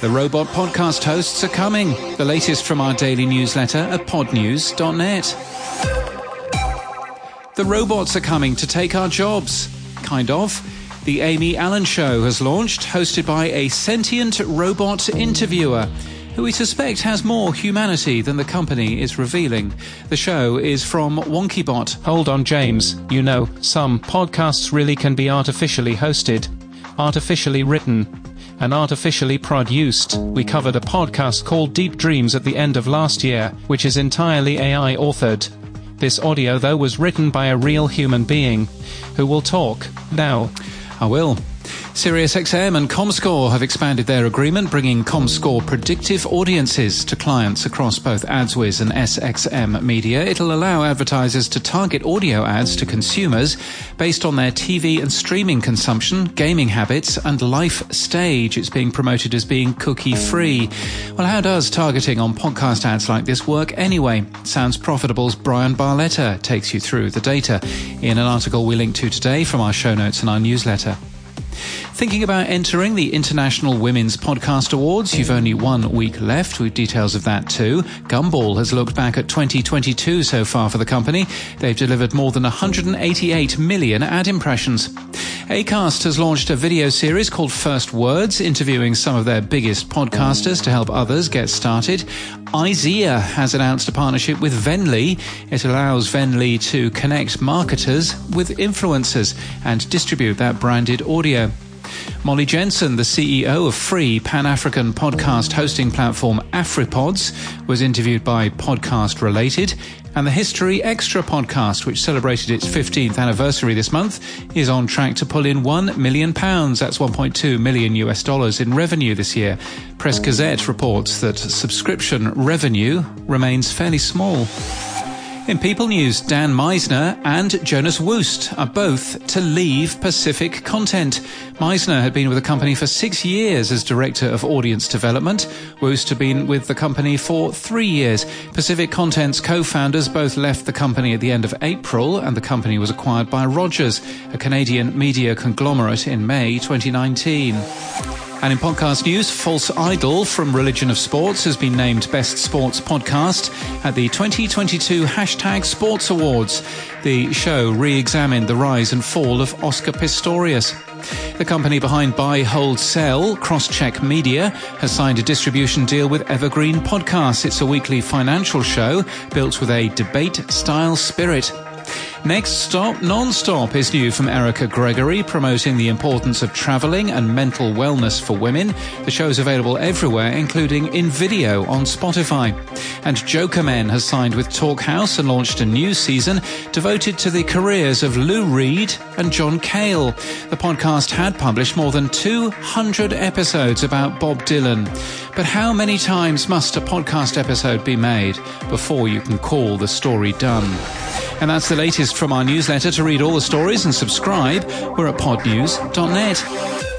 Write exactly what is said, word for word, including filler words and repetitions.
The robot podcast hosts are coming. The latest from our daily newsletter at pod news dot net. The robots are coming to take our jobs. Kind of. The Amy Allen Show has launched, hosted by a sentient robot interviewer who we suspect has more humanity than the company is revealing. The show is from WonkyBot. Hold on, James. You know, some podcasts really can be artificially hosted, artificially written, and artificially produced. We covered a podcast called Deep Dreams at the end of last year, which is entirely A I authored. This audio, though, was written by a real human being who will talk now. I will. SiriusXM and Comscore have expanded their agreement, bringing Comscore predictive audiences to clients across both AdsWiz and S X M Media. It'll allow advertisers to target audio ads to consumers based on their T V and streaming consumption, gaming habits, and life stage. It's being promoted as being cookie-free. Well, how does targeting on podcast ads like this work anyway? Sounds Profitable's Brian Barletta takes you through the data in an article we link to today from our show notes and our newsletter. Thinking about entering the International Women's Podcast Awards? You've only one week left, with details of that too. Gumball has looked back at twenty twenty-two so far for the company. They've delivered more than one hundred eighty-eight million ad impressions. Acast has launched a video series called First Words, interviewing some of their biggest podcasters to help others get started. IZEA has announced a partnership with Venly. It allows Venly to connect marketers with influencers and distribute that branded audio. Molly Jensen, the C E O of free Pan-African podcast hosting platform AfriPods, was interviewed by Podcast Related. And the History Extra podcast, which celebrated its fifteenth anniversary this month, is on track to pull in one million pounds. That's one point two million US dollars in revenue this year. Press Gazette reports that subscription revenue remains fairly small. In People News, Dan Meisner and Jonas Woost are both to leave Pacific Content. Meisner had been with the company for six years as Director of Audience Development. Woost had been with the company for three years. Pacific Content's co-founders both left the company at the end of April, and the company was acquired by Rogers, a Canadian media conglomerate, in May twenty nineteen. And in podcast news, False Idol from Religion of Sports has been named Best Sports Podcast at the twenty twenty-two Hashtag Sports Awards. The show re-examined the rise and fall of Oscar Pistorius. The company behind Buy, Hold, Sell, Crosscheck Media, has signed a distribution deal with Evergreen Podcasts. It's a weekly financial show built with a debate-style spirit. Next Stop Non-Stop is new from Erica Gregory, promoting the importance of travelling and mental wellness for women. The show is available everywhere, including in video on Spotify. And Jokermen has signed with Talkhouse and launched a new season devoted to the careers of Lou Reed and John Cale. The podcast had published more than two hundred episodes about Bob Dylan. But how many times must a podcast episode be made before you can call the story done? And that's the latest from our newsletter. To read all the stories and subscribe, we're at pod news dot net.